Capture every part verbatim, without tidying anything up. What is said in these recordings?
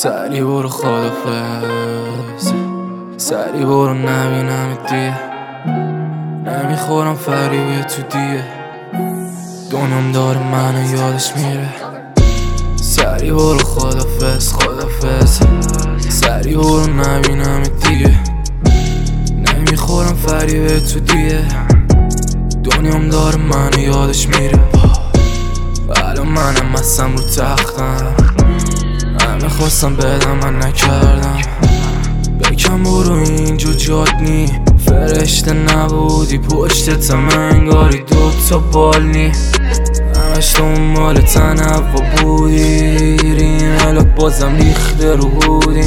سری برو خدافز، سری برو نبینمت دیگه، نمیخورم فریبه تو دیگه، دنیام داره منو یادش میره. سری برو خدافز خدافز، سری برو نبینمت دیگه، نمیخورم فریبه تو دیگه، دنیام داره منو یادش میره. الان منم هستم رو تختم، همه خواستم بدم من نکردم. بکن برو اینجا جاد نی، فرشته نبودی پشتتم انگاری دوتا بال نی، همش دنبال تنوع بودی، رینالات بازم ریخته رو هودی،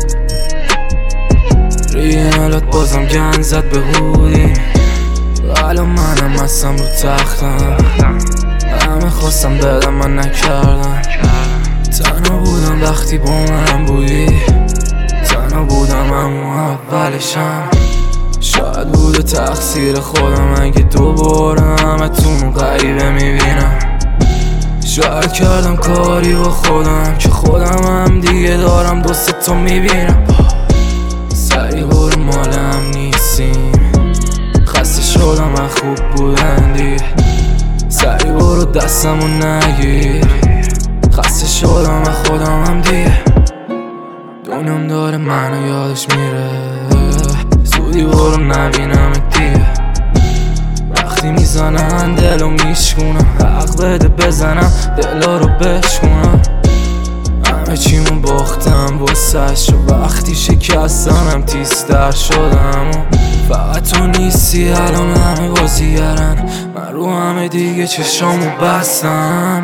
رینالات بازم گند زد به هودی. الان منم هستم رو تختم، همه خواستم بدم من نکردم. تنها بودم وقتی با من بودی، تنها بودم اما اولشم. شاید بوده تقصیر خودم اگه دوباره همه تونو غریبه میبینم. شاید کردم کاری با خودم که خودم هم دیگه دارم دوستتو میبینم. سری برو مالم نیستیم، خسته شدم من خوب بودن دیگه. سری برو دستمو نگیر، خسته شدم من خودم هم دیگه، دنیام داره منو یادش میره. زودی برو نبینمت دیگه، وقتی میزنن دلو میشکونم، حق بده بزنم دلا رو بشکنم. همه چیمون باختم واسش و وقتی شکستنم تیزتر شدم. و فقط تو نیستی الان همه بازیگرن، من رو همه دیگه چشامو بستم.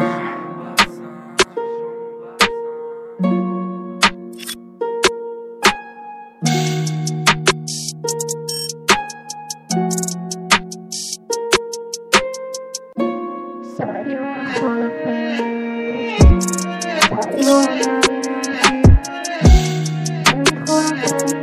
Sorry, you're